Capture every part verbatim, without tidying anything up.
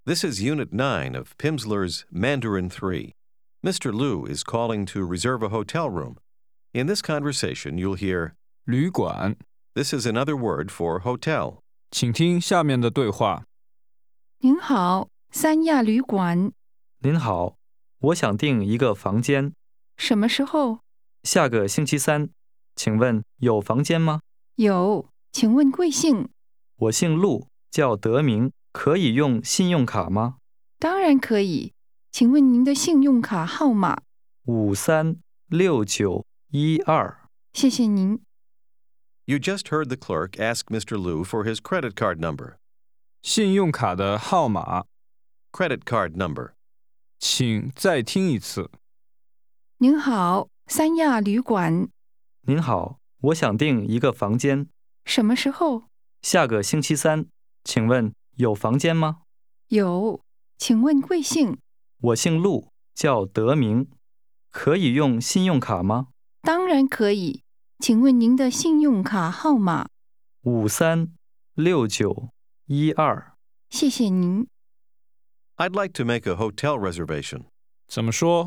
This is Unit nine of Pimsleur's Mandarin three. Mister Liu is calling to reserve a hotel room. In this conversation, you'll hear 旅馆， this is another word for hotel. 请听下面的对话。 您好，三亚旅馆， 您好，我想订一个房间， 什么时候？ 下个星期三，请问有房间吗？ 有，请问贵姓？ 我姓陆，叫德明，可以用信用卡吗？ 当然可以，请问您的信用卡号码？ 五三六九一二。 谢谢您。 You just heard the clerk ask Mister Liu for his credit card number. 信用卡的号码， Credit card number. 请再听一次。 您好，三亚旅馆， 您好，我想订一个房间， 什么时候？ 下个星期三，请问有房间吗？ 有，请问贵姓？ 我姓陆，叫德明，可以用信用卡吗？ 当然可以，请问您的信用卡号码？ 五三六九一二。 谢谢您。 I'd like to make a hotel reservation. 怎么说？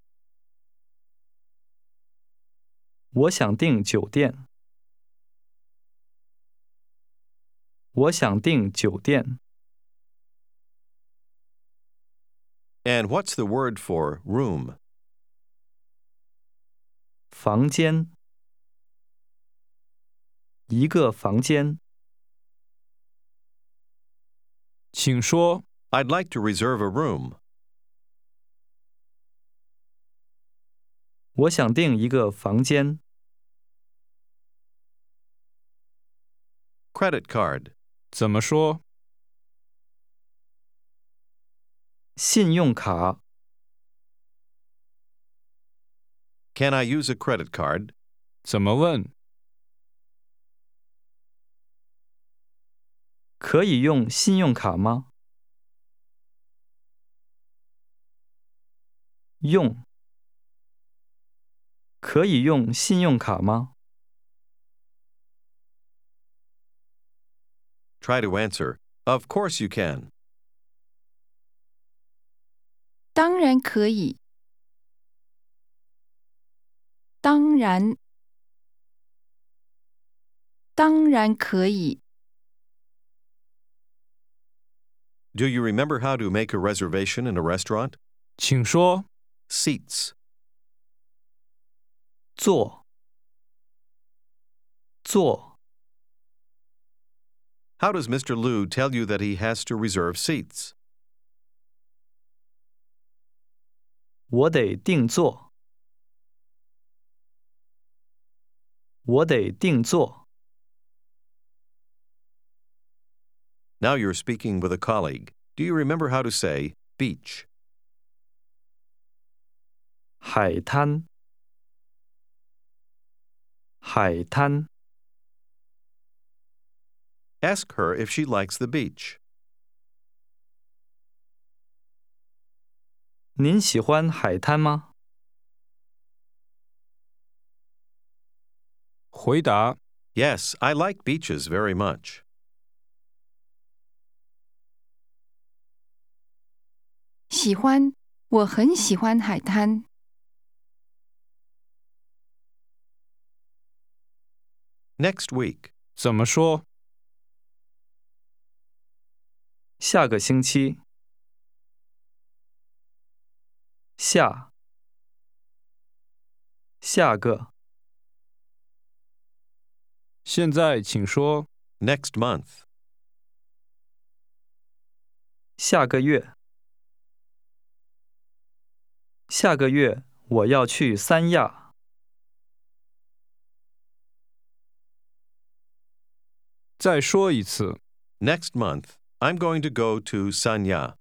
我想订酒店。我想订酒店。 And what's the word for room? 房间。一个房间。 请说。 I'd like to reserve a room. 我想订一个房间。 Credit card. 怎么说？ 信用卡。 Can I use a credit card? 怎么问？ 可以用信用卡吗？用。可以用信用卡吗？ Try to answer. Of course you can. 当然可以。当然，当然可以。 Do you remember how to make a reservation in a restaurant? 请说。 Seats. 坐。坐。 How does Mister Liu tell you that he has to reserve seats? 我得定做。我得定做。 Now you're speaking with a colleague. Do you remember how to say beach? 海滩。海滩。 Ask her if she likes the beach. 您喜欢海滩吗？ 回答。 Yes, I like beaches very much. 喜欢，我很喜欢海滩。 Next week. 怎么说？ 下个星期。下。下个。 现在请说。 Next month. 下个月。下个月我要去三亚。 再说一次。 Next month, I'm going to go to Sanya.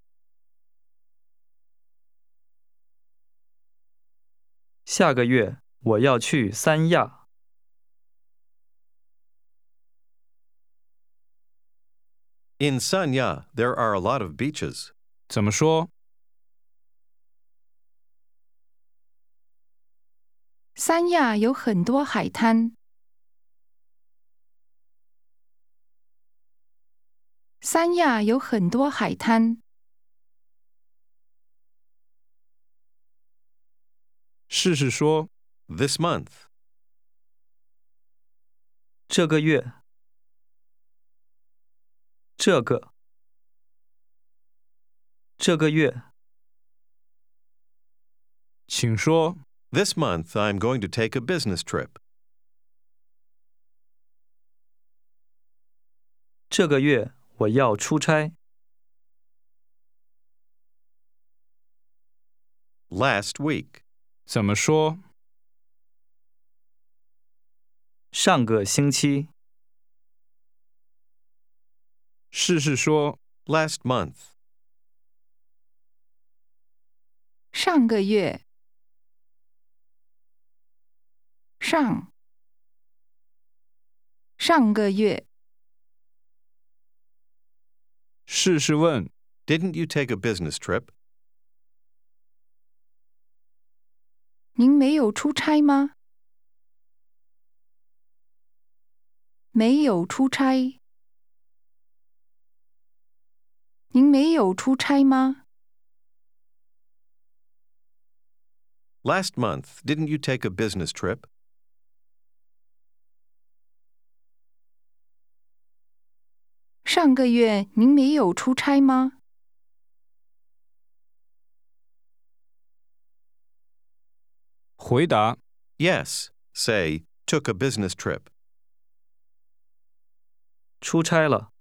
下个月我要去三亚。 In Sanya, there are a lot of beaches. 怎么说？ 三亚有很多海滩。 三三亚有很多海滩。 试试说， This month. 这个月，这个，这个月， 请说， This month I'm going to take a business trip. 这个月我要出差。 Last week. 怎么说？ 上个星期， 试试说， Last month. 上个月。上。上个月。 试试问， Didn't you take a business trip? 您没有出差吗？没有出差。您没有出差吗？ Last month, didn't you take a business trip? 上个月您没有出差吗？ 回答， Yes. Say, took a business trip. 出差了，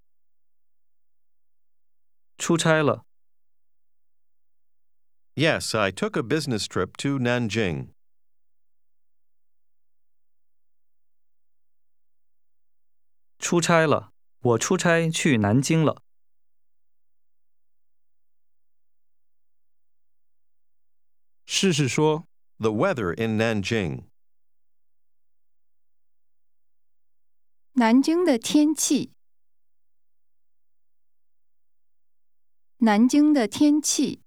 出差了， Yes, I took a business trip to Nanjing. 出差了，我出差去南京了。 试试说， The weather in Nanjing. 南京的天气。南京的天气。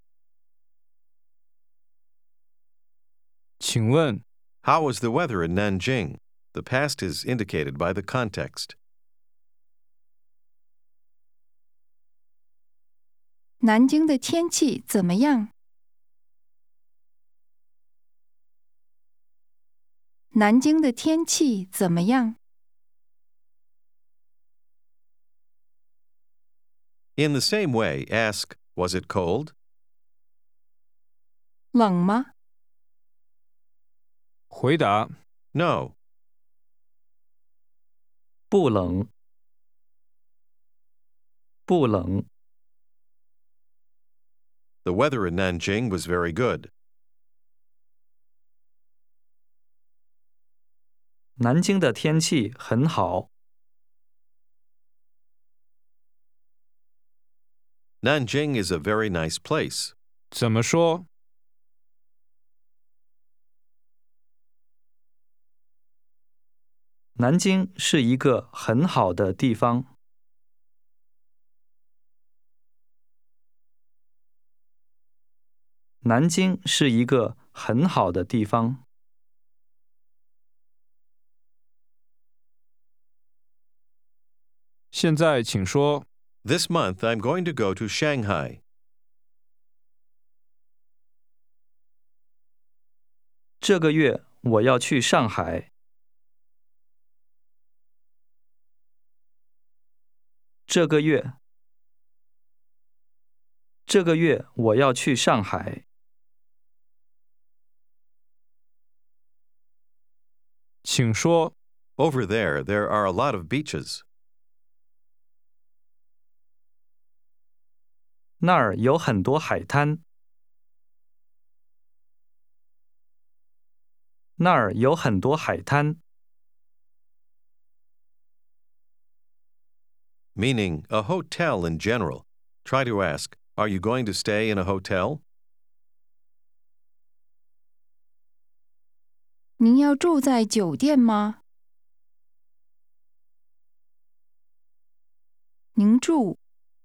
请问， How was the weather in Nanjing? The past is indicated by the context. 南京的天气怎么样？南京的天气怎么样？ In the same way, ask, was it cold? 冷吗？ 回答， No. 不冷，不冷， The weather in Nanjing was very good. 南京的天气很好。 Nanjing is a very nice place. 怎么说？ 南京是一个很好的地方。南京是一个很好的地方。 现在请说， This month I'm going to go to Shanghai. 这个月我要去上海。这个月，这个月我要去上海。 请说， Over there, there are a lot of beaches. 那儿有很多海滩。那儿有很多海滩。 Meaning a hotel in general. Try to ask, are you going to stay in a hotel? 您要住在酒店吗？您住。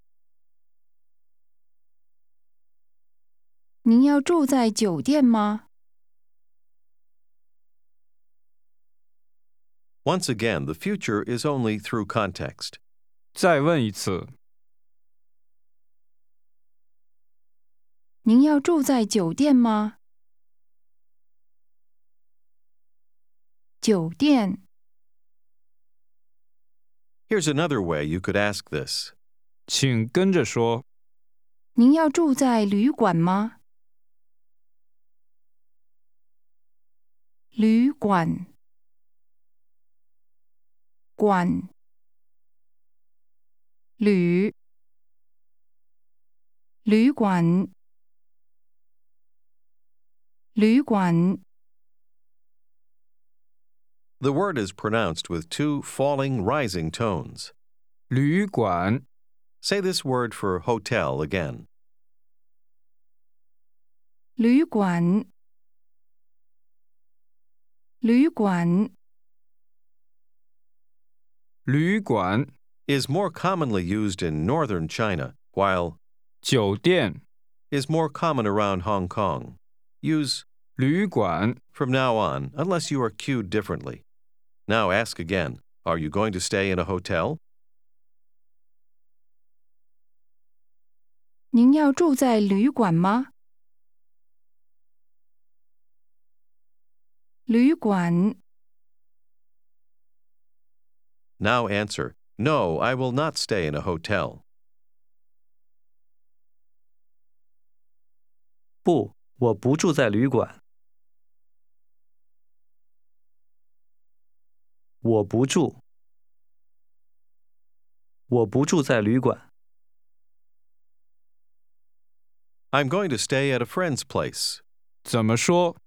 您要住在酒店吗？ Once again, the future is only through context. 再问一次。 您要住在酒店吗？酒店。 Here's another way you could ask this. 请跟着说。 您要住在旅馆吗？旅馆。馆。旅。旅馆。旅馆。 The word is pronounced with two falling, rising tones. 旅馆。 Say this word for hotel again. 旅馆。旅馆。 旅馆。 Is more commonly used in northern China, while 酒店。 is more common around Hong Kong. Use 旅馆。 from now on, unless you are cued differently. Now ask again, are you going to stay in a hotel? 您要住在旅馆吗？旅馆。 Now answer, no, I will not stay in a hotel. 不，我不住在旅馆。我不住。我不住在旅馆。 I'm going to stay at a friend's place. 怎么说？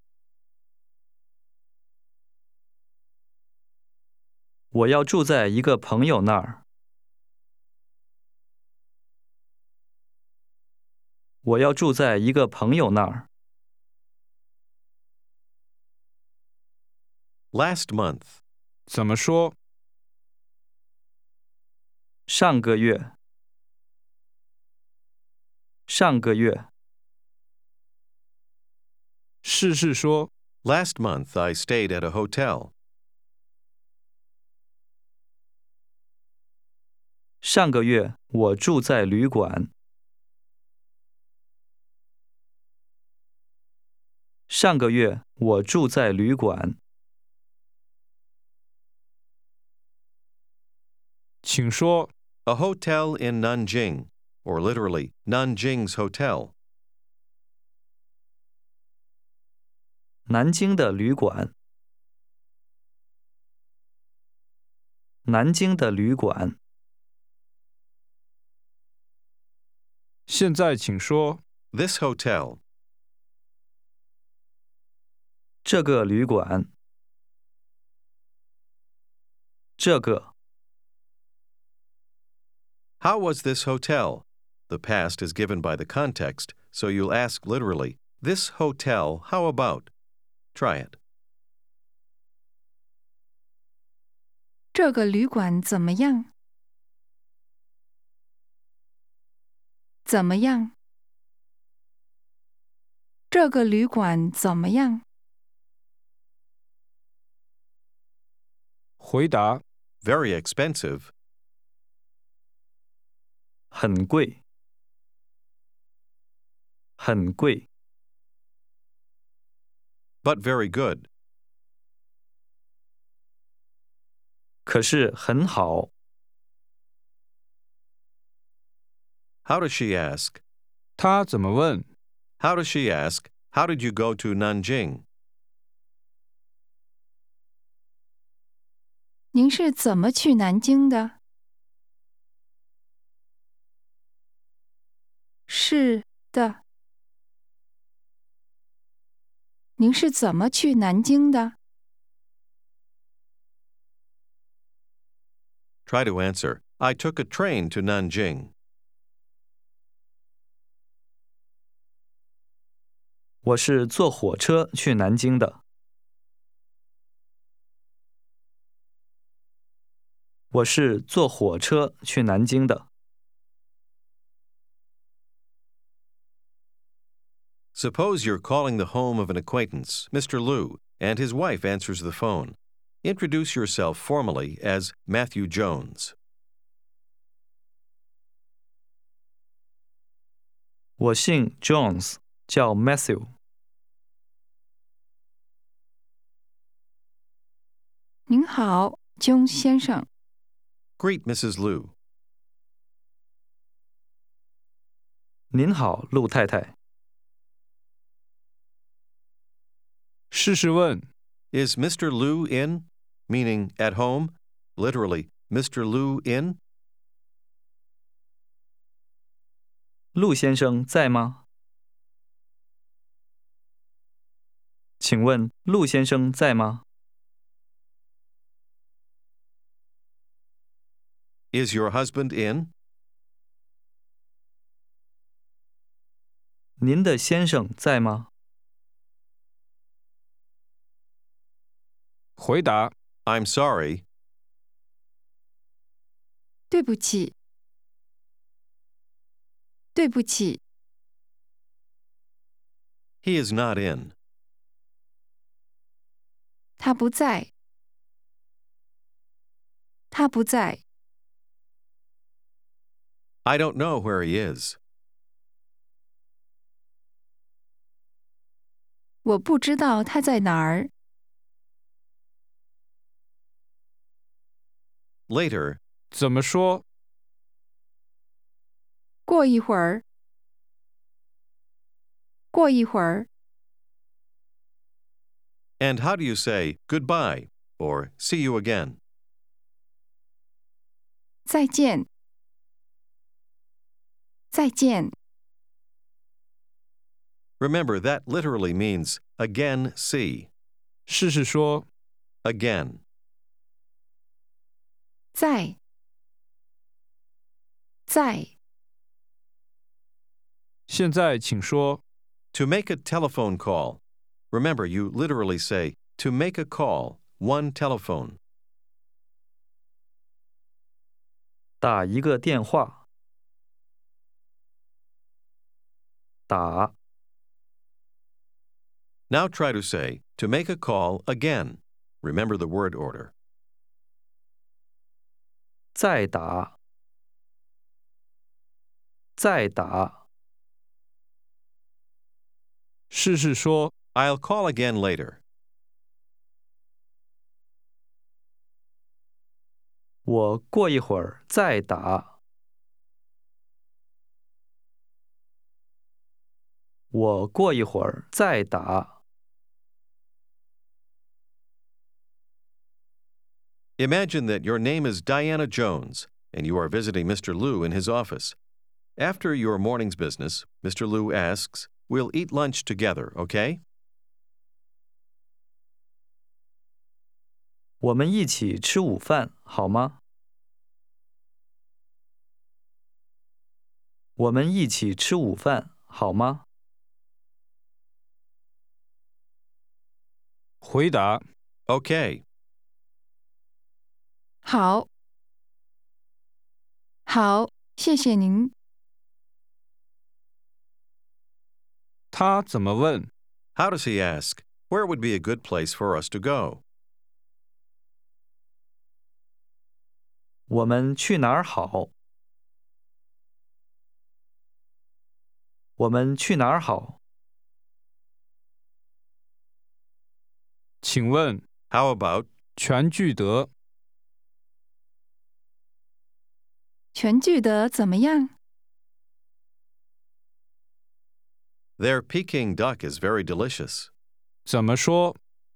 我要住在一个朋友那儿。我要住在一个朋友那儿。 Last month. 怎么说？ 上个月。上个月。 试试说。 Last month I stayed at a hotel. 上个月我住在旅馆。上个月我住在旅馆。 请说。 A hotel in Nanjing, or literally, Nanjing's Hotel. 南京的旅馆。南京的旅馆。 现在请说。 This hotel. 这个旅馆。这个。 How was this hotel? The past is given by the context, so you'll ask literally, this hotel, how about? Try it. 这个旅馆怎么样？怎么样？这个旅馆怎么样？ 回答。 Very expensive, 很贵。很贵。 but very good. 可是很好。 How does she ask? 他怎么问？ How does she ask, how did you go to Nanjing? 您是怎么去南京的？是的。您是怎么去南京的？ Try to answer, I took a train to Nanjing. 我是坐火车去南京的。我是坐火车去南京的。 Suppose you're calling the home of an acquaintance, Mister Liu, and his wife answers the phone. Introduce yourself formally as Matthew Jones. 我姓 Jones， 叫 Matthew。 您好，John 先生。 Greet Missus Liu. 您好，陆太太。 试试问， Is Mister Liu in? Meaning at home. Literally, Mister Liu in? 陆先生在吗？请问陆先生在吗？ Is your husband in? 您的先生在吗？ 回答， I'm sorry. 对不起，对不起， He is not in. 他不在，他不在， I don't know where he is. 我不知道他在哪儿。 Later, 怎么说？ 过一会儿，过一会儿， and how do you say goodbye or see you again? 再见，再见， Remember, that literally means again see. 试试说， Again. 在，在， 现在请说， To make a telephone call. Remember, you literally say to make a call, one telephone. 打一个电话。打。 Now try to say to make a call again. Remember the word order. 再打。再打。 试试说， I'll call again later. 我过一会儿再打。我过一会儿再打。 Imagine that your name is Diana Jones and you are visiting Mister Liu in his office. After your morning's business, Mister Liu asks, "We'll eat lunch together, okay?" 我们一起吃午饭好吗？我们一起吃午饭好吗？ 回答， Okay. 好，好，谢谢您。 他怎么问？ How does he ask? Where would be a good place for us to go? 我们去哪儿好？我们去哪儿好？ 请问， How about? 全聚德， 全聚德怎么样？ Their Peking duck is very delicious. 怎么说？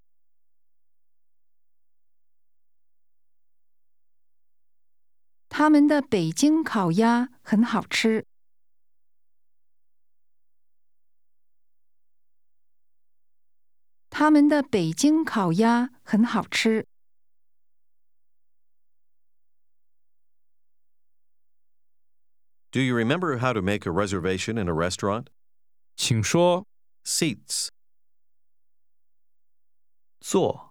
他们的北京烤鸭很好吃。他们的北京烤鸭很好吃。 Do you remember how to make a reservation in a restaurant? 请说， Seats. 坐。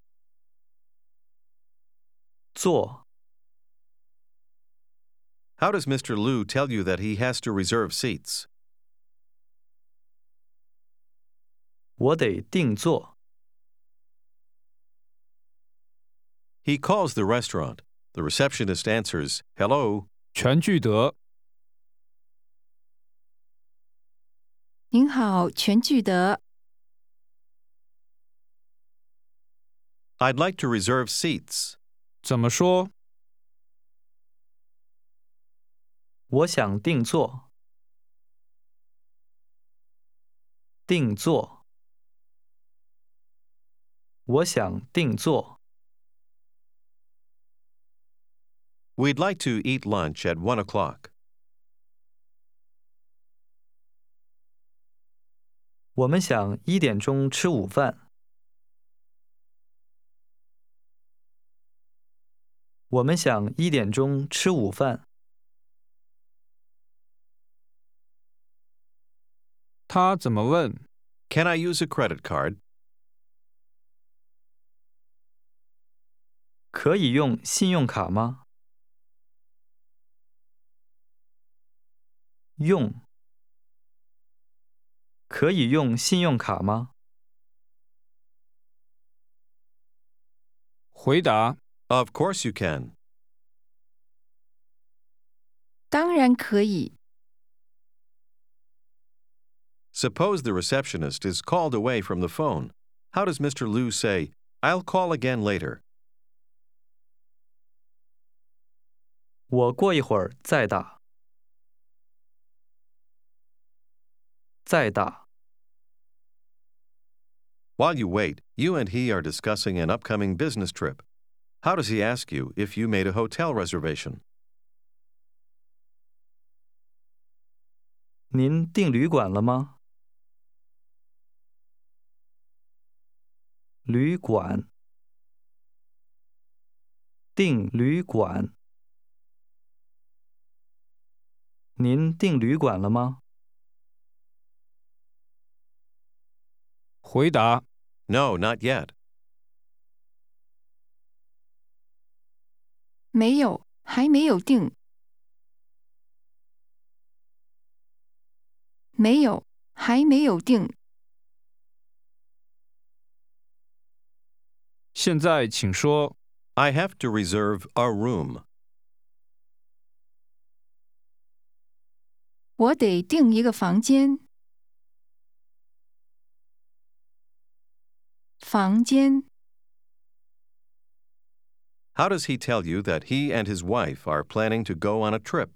坐。 How does Mister Liu tell you that he has to reserve seats? 我得订座。 He calls the restaurant. The receptionist answers, "Hello." 全聚德， 您好，全聚德。 I'd like to reserve seats. 怎么说？ 我想定做。定做。我想定做。 We'd like to eat lunch at one o'clock. 我们想一点钟吃午饭。我们想一点钟吃午饭。 他怎么问？ Can I use a credit card? 可以用信用卡吗？用。可以用信用卡吗？ 回答： Of course you can. 当然可以。 Suppose the receptionist is called away from the phone. How does Mister Liu say, I'll call again later? 我过一会儿再打。再打。 While you wait, you and he are discussing an upcoming business trip. How does he ask you if you made a hotel reservation? 您订旅馆了吗？旅馆。订旅馆。您订旅馆了吗？ 回答： No, not yet. 没有，还没有定。没有，还没有定。 现在请说。 I have to reserve a room. 我得订一个房间。房间。 How does he tell you that he and his wife are planning to go on a trip?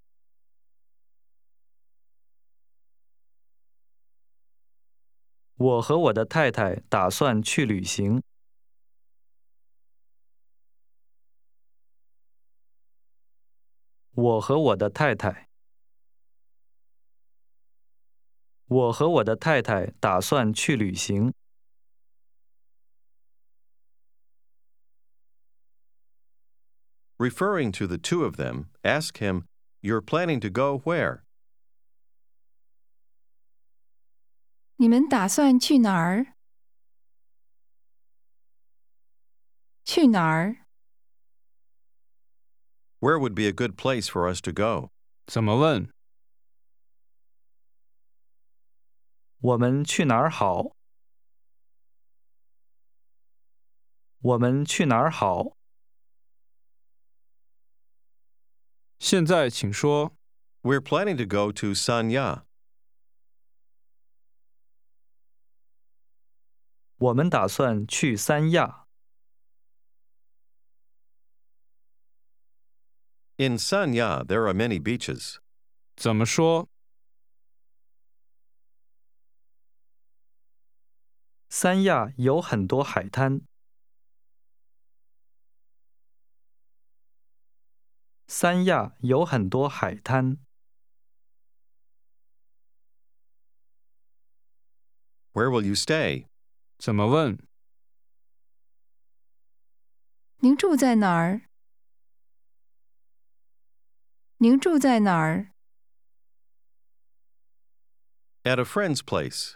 我和我的太太打算去旅行。我和我的太太。我和我的太太打算去旅行。 Referring to the two of them, ask him, You're planning to go where? 你们打算去哪儿？去哪儿？ Where would be a good place for us to go? 怎么问？ 我们去哪儿好？我们去哪儿好？ 现在请说。 We're planning to go to Sanya. 我们打算去三亚。 In Sanya, there are many beaches. 怎么说？ 三亚有很多海滩。三亚有很多海滩。 Where will you stay? 怎么问？ 您住在哪儿？您住在哪儿？ At a friend's place.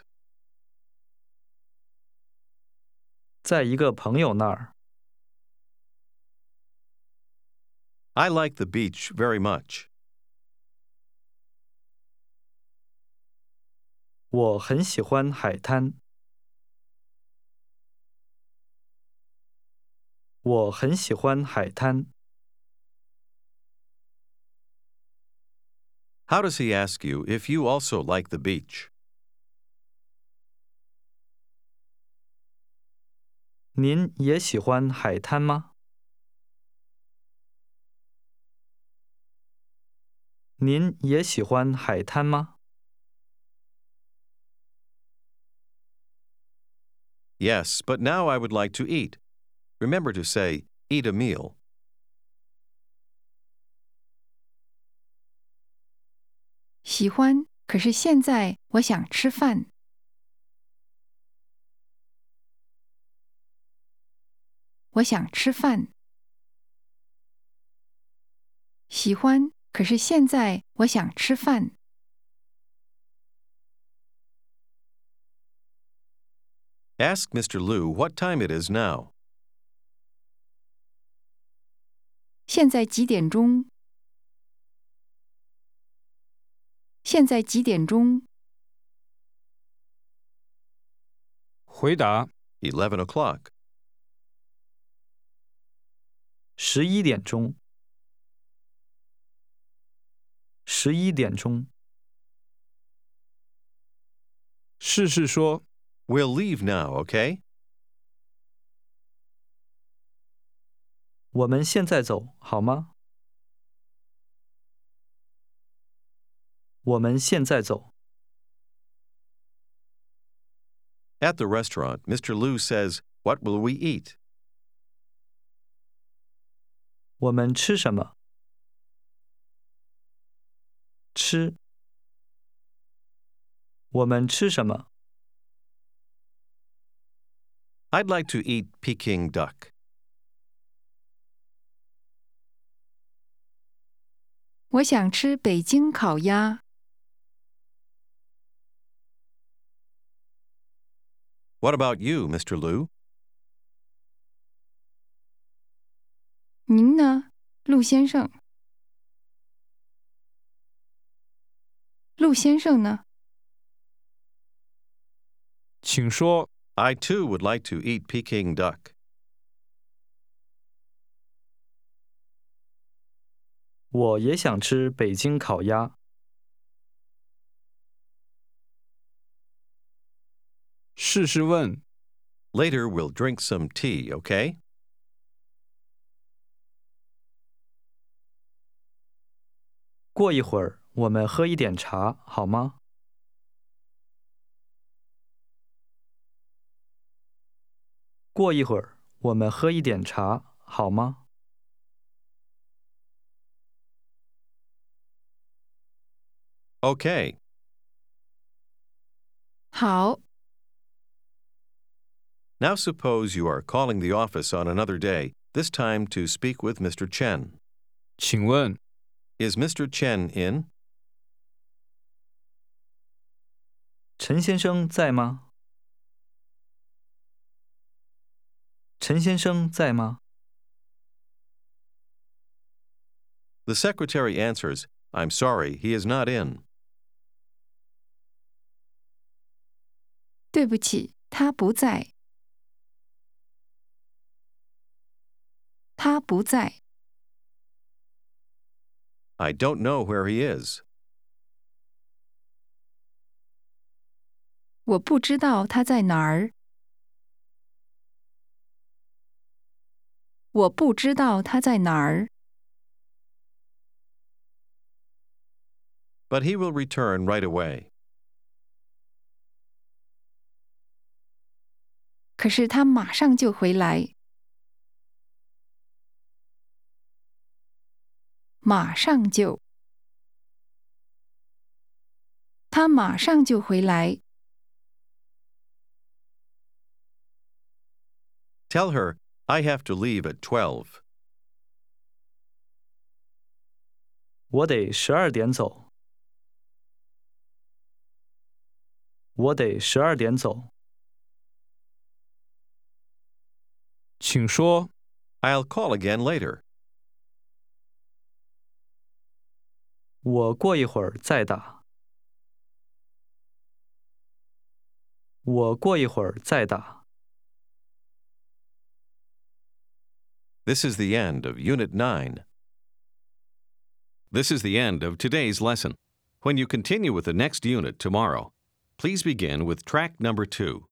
在一个朋友那儿。 I like the beach very much. 我很喜欢海滩。我很喜欢海滩。 How does he ask you if you also like the beach? 您也喜欢海滩吗？您也喜欢海滩吗？ Yes, but now I would like to eat. Remember to say, eat a meal. 喜欢，可是现在我想吃饭。我想吃饭。喜欢，可是现在我想吃饭。 Ask Mister Liu what time it is now. 现在几点钟？现在几点钟？ 回答 eleven o'clock. 十一点钟。十一点钟。 试试说 We'll leave now, okay? 我们现在走好吗？我们现在走。 At the restaurant, Mister Liu says, "What will we eat?" 我们吃什么？吃。我们吃什么？ I'd like to eat Peking duck. 我想吃北京烤鸭。 What about you, Mister Liu? 您呢，陆先生？陆先生呢？ 请说 I too would like to eat Peking duck. 我也想吃北京烤鸭。 试试问 Later, we'll drink some tea, okay? 过一会儿我们喝一点茶好吗？过一会儿我们喝一点茶好吗？ Okay. 好， Now suppose you are calling the office on another day, this time to speak with Mister Chen. 请问 Is Mister Chen in? 陈先生在吗？陈先生在吗？ The secretary answers, "I'm sorry, he is not in." 对不起，他不在。他不在。 I don't know where he is. 我不知道他在哪儿。我不知道他在哪儿。 But he will return right away. 可是他马上就回来。马上就。他马上就回来。 Tell her, I have to leave at twelve. 我得十二点走。我得十二点走。 请说 I'll call again later. 我过一会儿再打。我过一会儿再打。 This is the end of Unit nine. This is the end of today's lesson. When you continue with the next unit tomorrow, please begin with track number two.